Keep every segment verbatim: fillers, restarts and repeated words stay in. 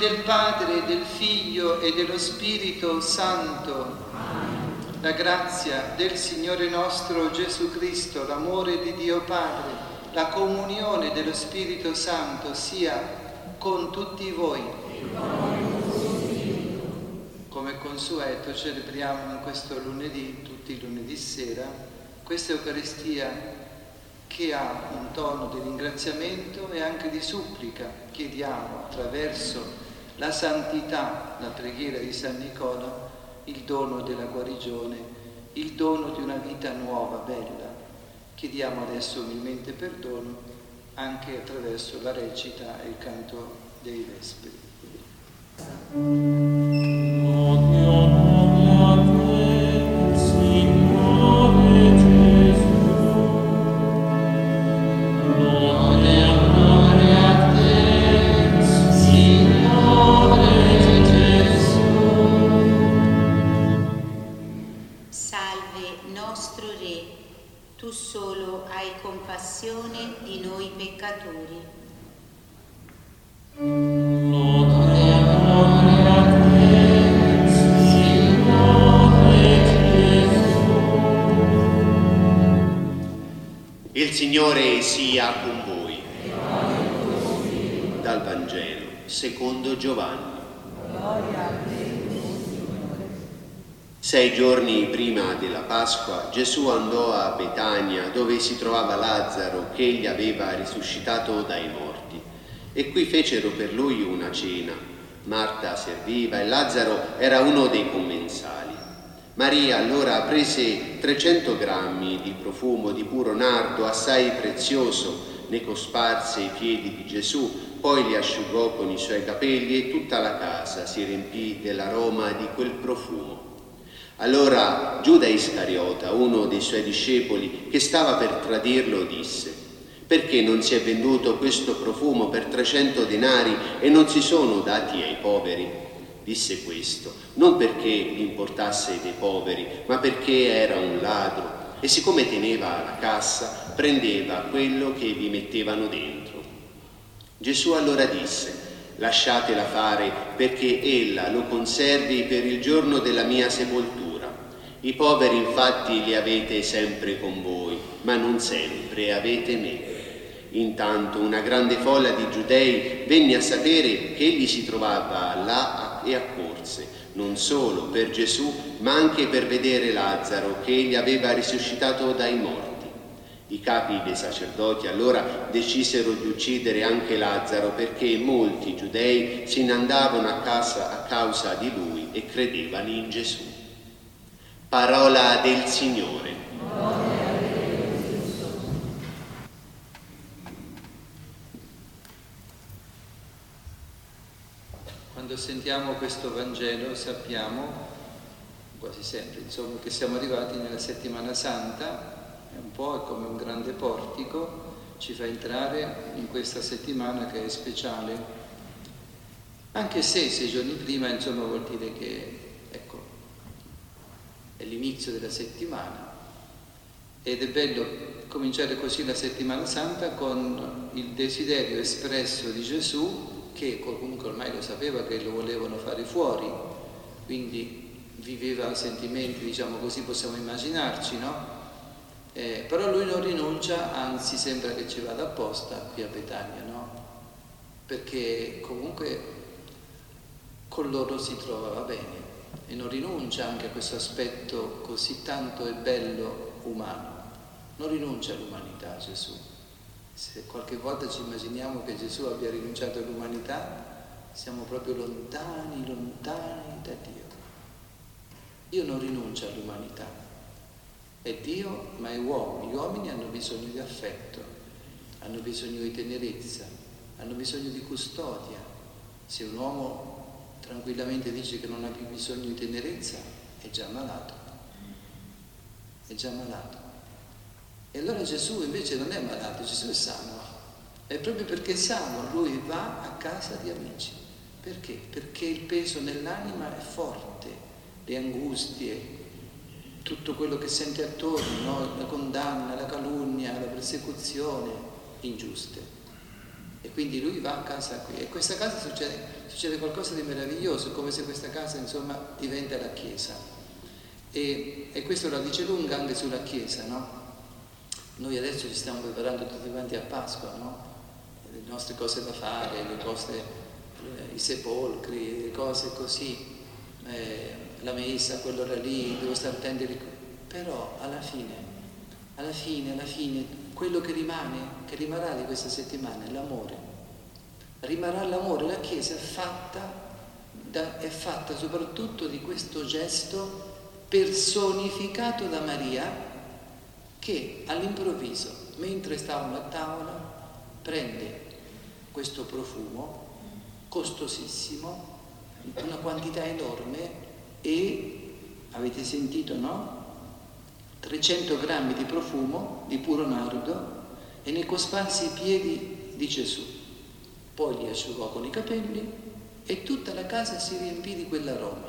del Padre, del Figlio e dello Spirito Santo. La grazia del Signore nostro Gesù Cristo, l'amore di Dio Padre, la comunione dello Spirito Santo sia con tutti voi. Come consueto celebriamo in questo lunedì, tutti i lunedì sera, questa Eucaristia che ha un tono di ringraziamento e anche di supplica. Chiediamo attraverso la santità, la preghiera di San Nicola, il dono della guarigione, il dono di una vita nuova, bella. Chiediamo adesso umilmente perdono anche attraverso la recita e il canto dei Vespri. Compassione di noi peccatori. Il Signore sia con voi. Dal Vangelo secondo Giovanni. Sei giorni prima della Pasqua Gesù andò a Betania, dove si trovava Lazzaro, che egli aveva risuscitato dai morti. E qui fecero per lui una cena. Marta serviva e Lazzaro era uno dei commensali. Maria allora prese trecento grammi di profumo di puro nardo assai prezioso, ne cosparse i piedi di Gesù, poi li asciugò con i suoi capelli e tutta la casa si riempì dell'aroma di quel profumo. Allora Giuda Iscariota, uno dei suoi discepoli, che stava per tradirlo, disse: perché non si è venduto questo profumo per trecento denari e non si sono dati ai poveri? Disse questo non perché gli importasse dei poveri, ma perché era un ladro e siccome teneva la cassa, prendeva quello che vi mettevano dentro. Gesù allora disse: lasciatela fare, perché ella lo conservi per il giorno della mia sepoltura. I poveri infatti li avete sempre con voi, ma non sempre avete me. Intanto una grande folla di giudei venne a sapere che egli si trovava là e accorse, non solo per Gesù, ma anche per vedere Lazzaro, che egli aveva risuscitato dai morti. I capi dei sacerdoti allora decisero di uccidere anche Lazzaro, perché molti giudei se ne andavano a casa a causa di lui e credevano in Gesù. Parola del Signore. Quando sentiamo questo Vangelo sappiamo, quasi sempre, insomma, che siamo arrivati nella Settimana Santa. È un po' come un grande portico, ci fa entrare in questa settimana che è speciale, anche se sei giorni prima, insomma, vuol dire che, ecco, è l'inizio della settimana ed è bello cominciare così la Settimana Santa con il desiderio espresso di Gesù, che comunque ormai lo sapeva che lo volevano fare fuori, quindi viveva sentimenti, diciamo così, possiamo immaginarci, no? Eh, però lui non rinuncia, anzi sembra che ci vada apposta qui a Betania, no? Perché comunque con loro si trovava bene e non rinuncia anche a questo aspetto così tanto e bello umano, non rinuncia all'umanità Gesù. Se qualche volta ci immaginiamo che Gesù abbia rinunciato all'umanità, siamo proprio lontani, lontani da Dio. Dio non rinuncia all'umanità. È Dio, ma è uomo. Gli uomini hanno bisogno di affetto, hanno bisogno di tenerezza, hanno bisogno di custodia. Se un uomo tranquillamente dice che non ha più bisogno di tenerezza, è già malato. È già malato. E allora Gesù invece non è malato, Gesù è sano. È proprio perché è sano, lui va a casa di amici. Perché? Perché il peso nell'anima è forte, le angustie, tutto quello che sente attorno, no? La condanna, la calunnia, la persecuzione ingiuste. E quindi lui va a casa qui, e questa casa succede, succede qualcosa di meraviglioso, come se questa casa insomma diventa la Chiesa. E, e questo la dice lunga anche sulla Chiesa, no? Noi adesso ci stiamo preparando tutti quanti a Pasqua, no? Le nostre cose da fare, le cose, i sepolcri, le cose così, eh, la messa, quell'ora lì, devo stare attenti. Però alla fine, alla fine, alla fine, quello che rimane, che rimarrà di questa settimana è l'amore. Rimarrà l'amore. La Chiesa è fatta, da, è fatta soprattutto di questo gesto personificato da Maria, che all'improvviso, mentre stavano a tavola, prende questo profumo costosissimo, una quantità enorme, e avete sentito, no? trecento grammi di profumo di puro nardo, e ne cosparse i piedi di Gesù. Poi li asciugò con i capelli e tutta la casa si riempì di quell'aroma.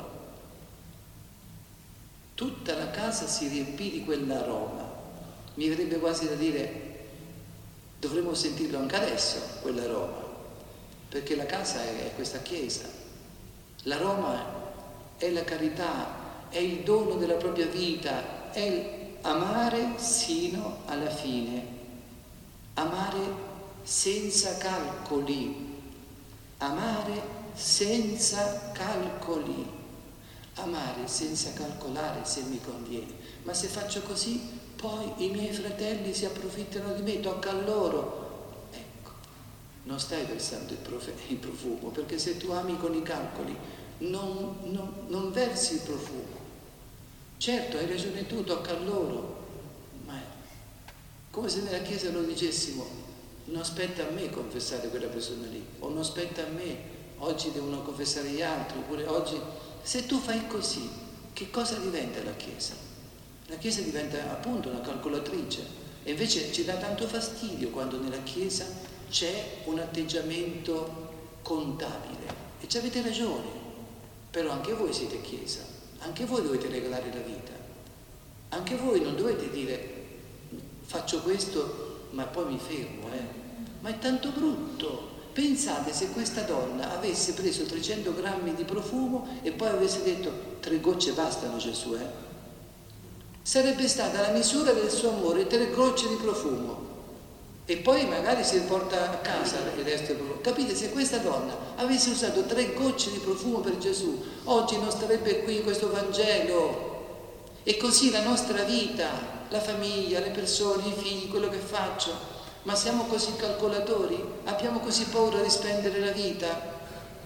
Tutta la casa si riempì di quell'aroma. Mi verrebbe quasi da dire, dovremmo sentirlo anche adesso, quell'aroma, perché la casa è questa Chiesa. L'aroma è la carità, è il dono della propria vita, è amare sino alla fine, amare senza calcoli, amare senza calcoli, amare senza calcolare se mi conviene. Ma se faccio così, poi i miei fratelli si approfittano di me, tocca a loro. Ecco, non stai versando il, prof- il profumo, perché se tu ami con i calcoli non, non, non versi il profumo. Certo, hai ragione tu, tocca a loro, ma è come se nella Chiesa lo dicessimo: non spetta a me confessare quella persona lì, o non spetta a me, oggi devono confessare gli altri, oppure oggi. Se tu fai così, che cosa diventa la Chiesa? La Chiesa diventa appunto una calcolatrice, e invece ci dà tanto fastidio quando nella Chiesa c'è un atteggiamento contabile. E ci avete ragione, però anche voi siete Chiesa, anche voi dovete regalare la vita, anche voi non dovete dire faccio questo ma poi mi fermo, eh. Ma è tanto brutto. Pensate se questa donna avesse preso trecento grammi di profumo e poi avesse detto tre gocce bastano, Gesù, eh? Sarebbe stata la misura del suo amore, tre gocce di profumo, e poi magari si porta a casa il resto del profumo. Capite? Se questa donna avesse usato tre gocce di profumo per Gesù, oggi non starebbe qui questo Vangelo. E così la nostra vita, la famiglia, le persone, i figli, quello che faccio. Ma siamo così calcolatori? Abbiamo così paura di spendere la vita?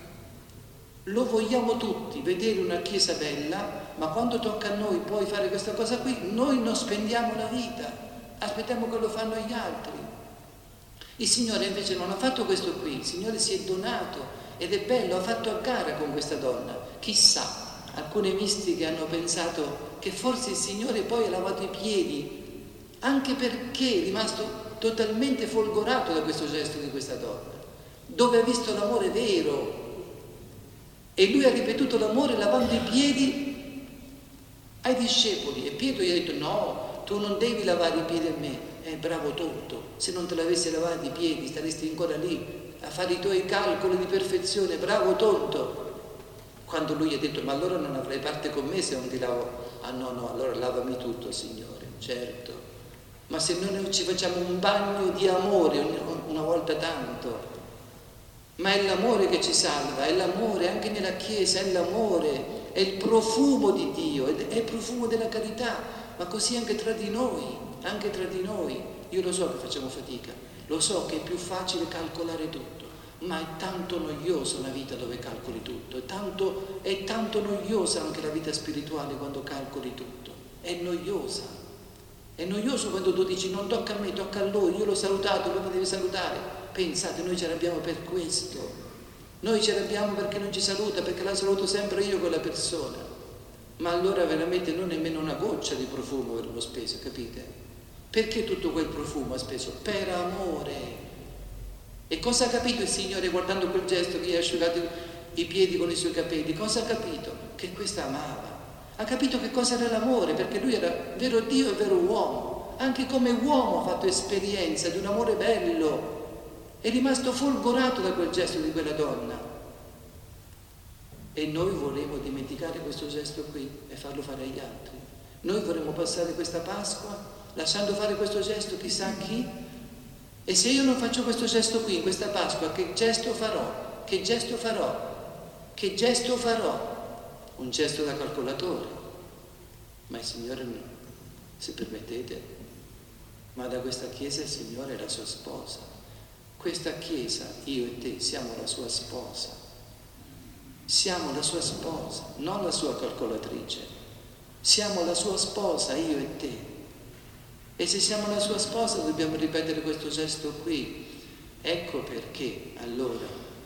Lo vogliamo tutti, vedere una Chiesa bella, ma quando tocca a noi poi fare questa cosa qui, noi non spendiamo la vita, aspettiamo che lo fanno gli altri. Il Signore invece non ha fatto questo qui, il Signore si è donato, ed è bello, ha fatto a gara con questa donna. Chissà, alcune mistiche hanno pensato che forse il Signore poi ha lavato i piedi, anche perché è rimasto totalmente folgorato da questo gesto di questa donna, dove ha visto l'amore vero, e lui ha ripetuto l'amore lavando i piedi ai discepoli, e Pietro gli ha detto no, tu non devi lavare i piedi a me. Eh, bravo tonto, se non te l'avessi lavato i piedi staresti ancora lì a fare i tuoi calcoli di perfezione, bravo tonto. Quando lui ha detto ma allora non avrai parte con me se non ti lavo. Ah no no, allora lavami tutto, Signore, certo. Ma se noi ci facciamo un bagno di amore una volta tanto, ma è l'amore che ci salva, è l'amore anche nella Chiesa, è l'amore, è il profumo di Dio, è il profumo della carità, ma così anche tra di noi, anche tra di noi. Io lo so che facciamo fatica, lo so che è più facile calcolare tutto, ma è tanto noiosa una vita dove calcoli tutto, è tanto, è tanto noiosa anche la vita spirituale quando calcoli tutto, è noiosa. È noioso quando tu dici non tocca a me, tocca a lui, io l'ho salutato, lui mi deve salutare. Pensate, noi ce l'abbiamo per questo, noi ce l'abbiamo perché non ci saluta, perché la saluto sempre io quella persona. Ma allora veramente non nemmeno una goccia di profumo avremmo speso, capite? Perché tutto quel profumo ha speso? Per amore. E cosa ha capito il Signore guardando quel gesto che gli ha asciugato i piedi con i suoi capelli? Cosa ha capito? Che questa amava. Ha capito che cosa era l'amore, perché lui era vero Dio e vero uomo. Anche come uomo ha fatto esperienza di un amore bello. è rimasto folgorato da quel gesto di quella donna. E noi vorremmo dimenticare questo gesto qui e farlo fare agli altri. Noi vorremmo passare questa Pasqua lasciando fare questo gesto chissà a chi. E se io non faccio questo gesto qui in questa Pasqua, che gesto farò? Che gesto farò? Che gesto farò? Un gesto da calcolatore. Ma il Signore no, se permettete, ma da questa Chiesa il Signore è la sua sposa. Questa Chiesa, io e te, siamo la sua sposa. Siamo la sua sposa, non la sua calcolatrice. Siamo la sua sposa, io e te. E se siamo la sua sposa dobbiamo ripetere questo gesto qui. Ecco perché, allora,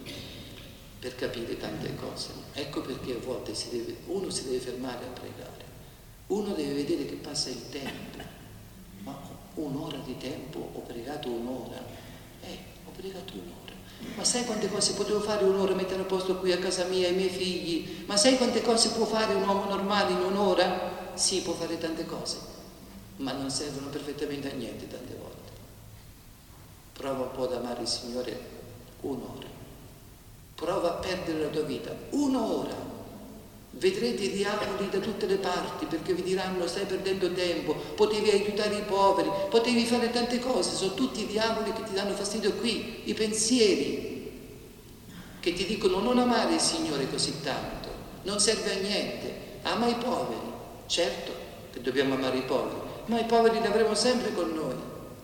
per capire tante cose, ecco perché a volte si deve, uno si deve fermare a pregare. Uno deve vedere che passa il tempo. Ma un'ora di tempo, ho pregato un'ora. Eh, ho pregato un'ora. Ma sai quante cose potevo fare un'ora, mettere a posto qui a casa mia i miei figli? Ma sai quante cose può fare un uomo normale in un'ora? Sì, può fare tante cose, ma non servono perfettamente a niente tante volte. Prova un po' ad amare il Signore un'ora. Prova a perdere la tua vita un'ora. Vedrete i diavoli da tutte le parti perché vi diranno stai perdendo tempo, potevi aiutare i poveri, potevi fare tante cose. Sono tutti i diavoli che ti danno fastidio qui, i pensieri che ti dicono non amare il Signore così tanto, non serve a niente, ama i poveri. Certo che dobbiamo amare i poveri, ma i poveri li avremo sempre con noi,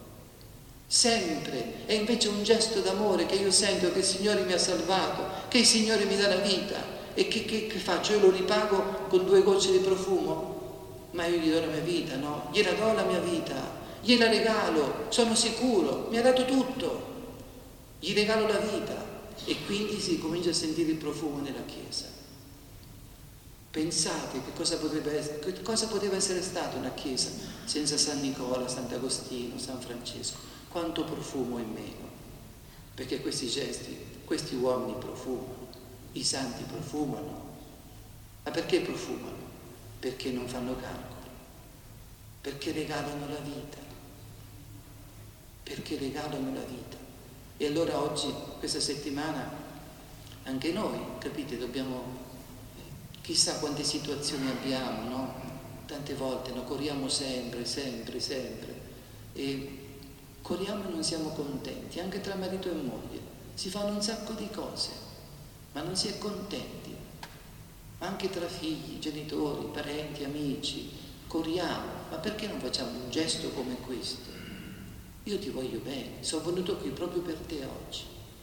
sempre. È invece un gesto d'amore che io sento che il Signore mi ha salvato, che il Signore mi dà la vita. E che, che, che faccio? Io lo ripago con due gocce di profumo? Ma io gli do la mia vita, no? Gliela do la mia vita, gliela regalo, sono sicuro, mi ha dato tutto, gli regalo la vita. E quindi si comincia a sentire il profumo nella Chiesa. Pensate che cosa potrebbe essere, che cosa poteva essere stata una Chiesa senza San Nicola, Sant'Agostino, San Francesco. Quanto profumo in meno, perché questi gesti, questi uomini profumano. I santi profumano. Ma perché profumano? Perché non fanno calcoli, perché regalano la vita, perché regalano la vita. E allora oggi, questa settimana, anche noi, capite, dobbiamo, chissà quante situazioni abbiamo, no? Tante volte, no? Corriamo sempre, sempre, sempre, e corriamo e non siamo contenti, anche tra marito e moglie, si fanno un sacco di cose, ma non si è contenti, anche tra figli, genitori, parenti, amici, corriamo, ma perché non facciamo un gesto come questo? Io ti voglio bene, sono venuto qui proprio per te oggi.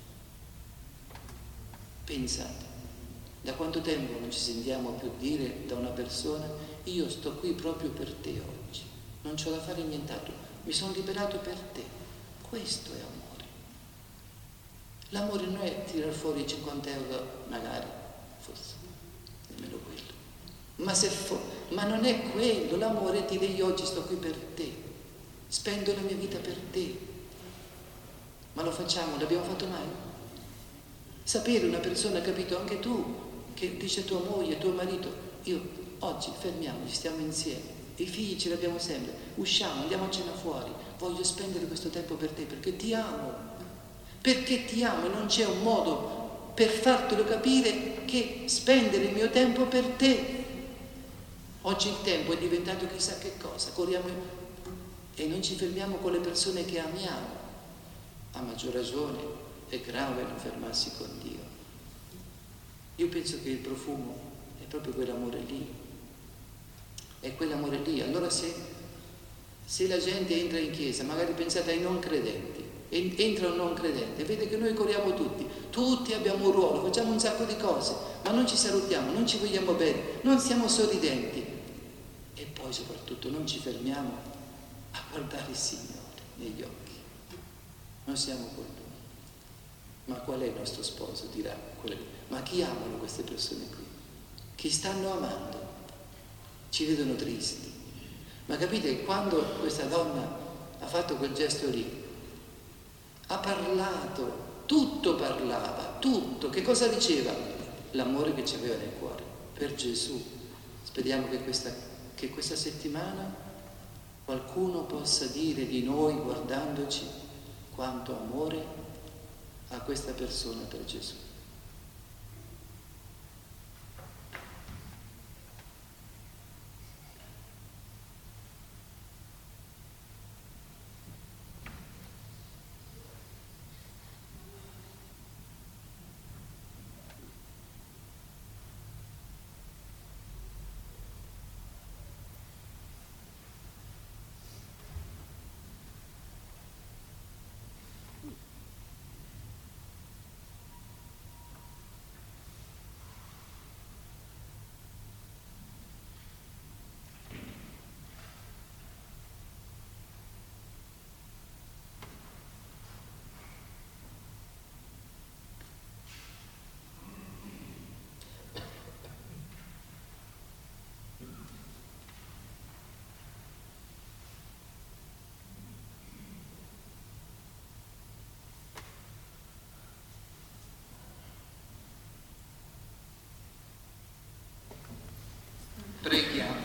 Pensate, da quanto tempo non ci sentiamo più dire da una persona io sto qui proprio per te oggi, non c'ho da fare nient'altro, mi sono liberato per te. Questo è amore. L'amore non è tirar fuori cinquanta euro, magari, forse, nemmeno quello. Ma, se fo- ma non è quello, l'amore è dire io oggi sto qui per te, spendo la mia vita per te. Ma lo facciamo, l'abbiamo fatto mai? Sapere una persona, capito, anche tu, che dice a tua moglie, a tuo marito, io oggi fermiamoci, stiamo insieme, i figli ce li abbiamo sempre, usciamo, andiamo a cena fuori, voglio spendere questo tempo per te perché ti amo. Perché ti amo e non c'è un modo per fartelo capire che spendere il mio tempo per te. Oggi il tempo è diventato chissà che cosa, corriamo e non ci fermiamo con le persone che amiamo. A maggior ragione è grave non fermarsi con Dio. Io penso che il profumo è proprio quell'amore lì, è quell'amore lì. Allora se, se la gente entra in chiesa, magari pensate ai non credenti, entra un non credente, vede che noi corriamo tutti, tutti abbiamo un ruolo, facciamo un sacco di cose, ma non ci salutiamo, non ci vogliamo bene, non siamo sorridenti e poi soprattutto non ci fermiamo a guardare il Signore negli occhi. Noi siamo con Lui. Ma qual è il nostro sposo? Dirà quello. Ma chi amano queste persone qui? Chi stanno amando? Ci vedono tristi. Ma capite, quando questa donna ha fatto quel gesto lì, ha parlato, tutto parlava, tutto. Che cosa diceva? L'amore che ci aveva nel cuore per Gesù. Speriamo che questa, che questa settimana qualcuno possa dire di noi, guardandoci, quanto amore a questa persona per Gesù. Preghiamo.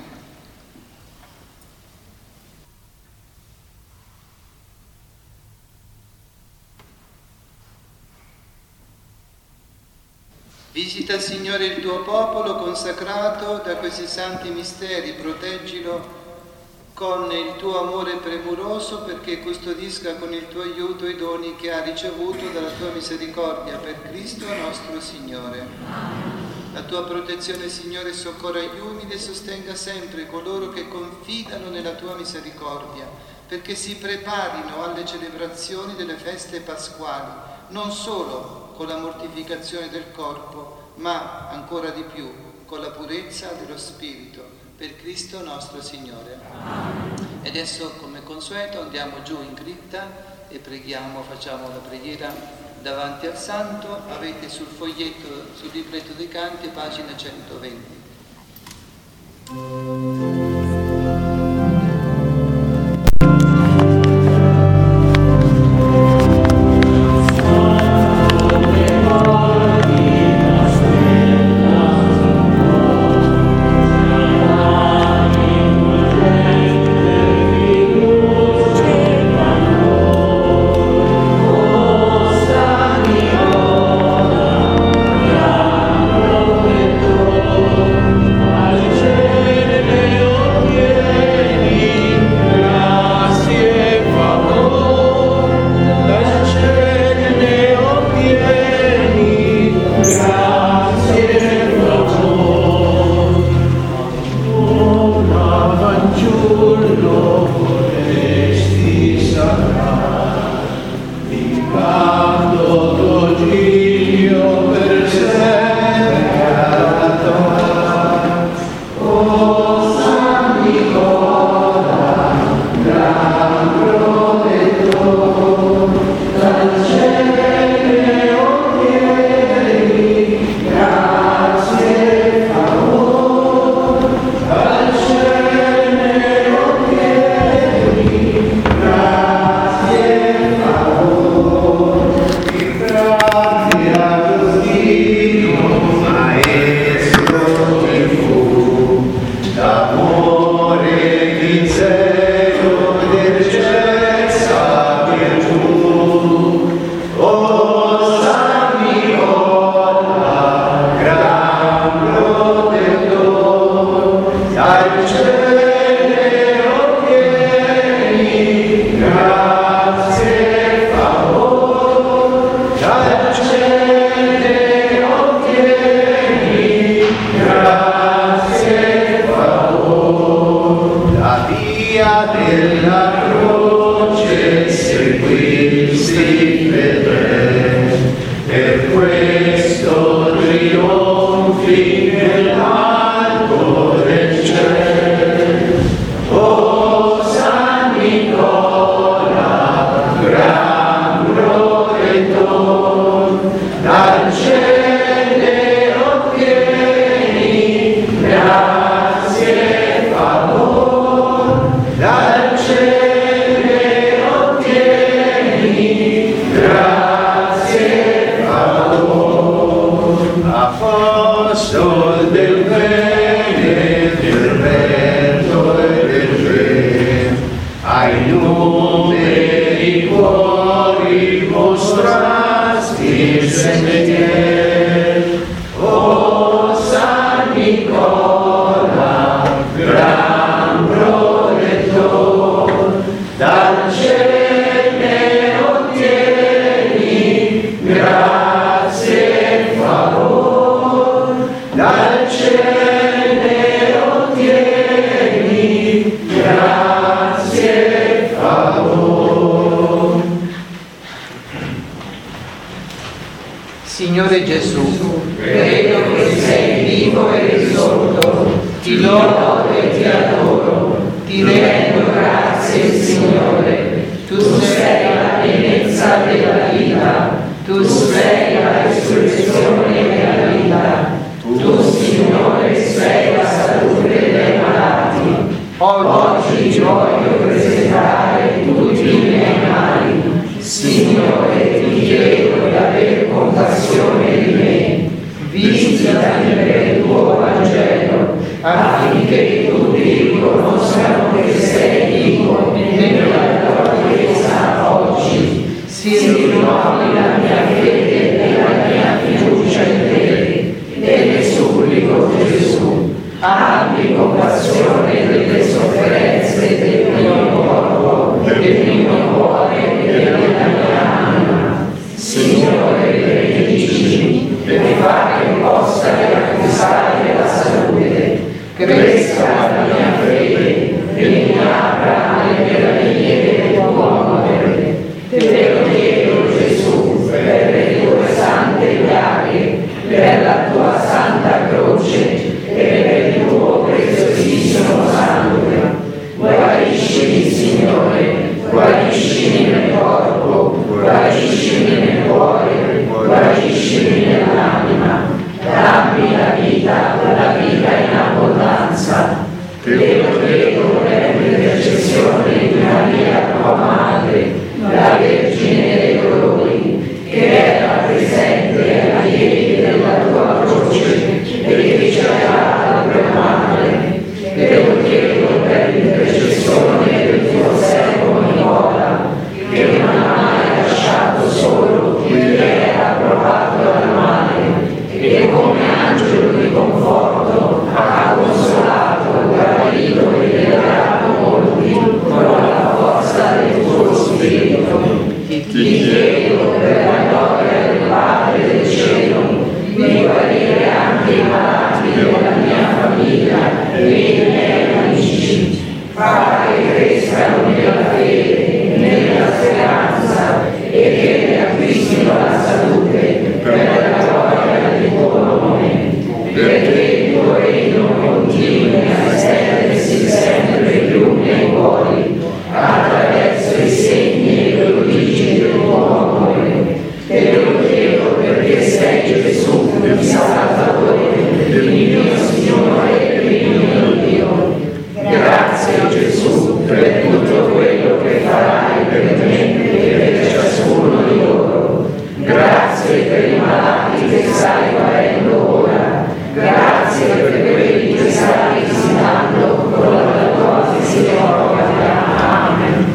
Visita, Signore, il tuo popolo consacrato da questi santi misteri, proteggilo con il tuo amore premuroso, perché custodisca con il tuo aiuto i doni che ha ricevuto dalla tua misericordia, per Cristo nostro Signore. La tua protezione, Signore, soccorra gli umili e sostenga sempre coloro che confidano nella tua misericordia, perché si preparino alle celebrazioni delle feste pasquali, non solo con la mortificazione del corpo, ma ancora di più con la purezza dello spirito, per Cristo nostro Signore. E adesso, come consueto, andiamo giù in cripta e preghiamo, facciamo la preghiera davanti al Santo. Avete sul foglietto, sul libretto dei canti, pagina centoventi. So Signore Gesù, credo che sei vivo e risorto, ti lodo e ti adoro, ti rendo grazie, Signore. Tu sei la pienezza della vita, tu sei la risurrezione della vita, tu, Signore, sei la salute dei malati. Oggi voglio presentare tutti i miei mali. Signore, ti chiedo di aver compassione di me, visitami per il tuo Vangelo, affinché tutti riconoscano che sei vivo nella tua Chiesa oggi. Si rinnovi la mia fede e la mia fiducia in te, e ne supplico, Gesù, abbi compassione delle sofferenze del mio corpo, del mio cuore e della mia anima. Signore, benedicimi e fa che possa riacquistare la salute, cresca la mia fede e mi apra alle meraviglie del tuo amore. Te lo chiedo, Gesù, per le tue sante piaghe, per la tua santa croce e per il tuo preziosissimo sangue. Guariscimi, Signore, guariscimi nel corpo, guariscimi nel cuore, guariscimi nell'anima. Dammi la vita, la vita in abbondanza. Te lo chiedo per l'intercessione di Maria, tua Madre, la Vergine dei Dolori, che era presente ai piedi della tua croce e che ci ha dato per madre. Te lo chiedo per l'intercessione del tuo servo Nicola, che non ha mai lasciato solo chi era provato dal male, e che come angelo di conforto ha consolato, guarito e liberato molti con la forza del tuo spirito. Ti chiedo per la gloria del Padre del cielo di guarire anche i malati della mia famiglia e i miei amici. Fa che crescano nella fede, nella speranza e che riacquistino la salute per la gloria del tuo nome, perché il tuo regno continui a estendersi sempre più nei cuori attraverso i segni e le origini del tuo amore. Te lo chiedo perché sei Gesù, il Salvatore, il mio Signore e il mio Dio. Grazie, Gesù, per tutto quello che farai per me e per ciascuno di loro. Grazie per i malati che stai guarendo ora. Grazie per quelli che stai visitando con la tua misericordia. Amen.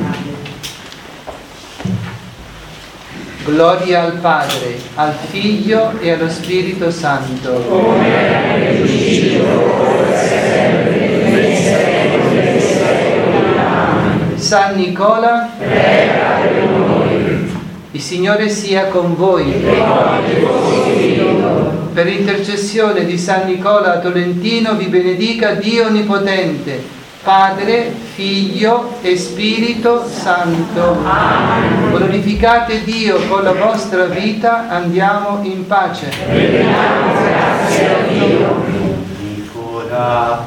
Gloria al Padre, al Figlio e allo Spirito Santo. Come era nel principio, ora e sempre, nei secoli dei secoli. Amen. San Nicola, prega per noi. Il Signore sia con voi. E con il tuo spirito. Per intercessione di San Nicola Tolentino vi benedica Dio Onnipotente, Padre, Figlio e Spirito Santo. Amen. Glorificate Dio con la vostra vita, andiamo in pace. Rendiamo grazie a Dio. Nicola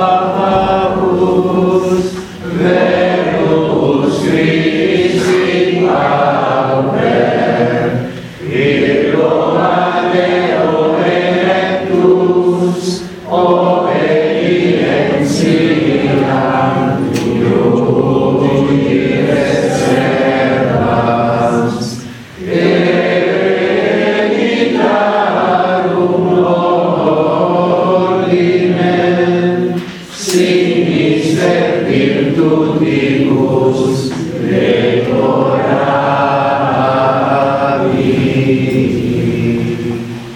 Paus, Verus Christi Pauper, Illo Adeo Erectus, obedientia, Iudi reservas, Hereditarum ordinem, sinister virtutibus, Lectora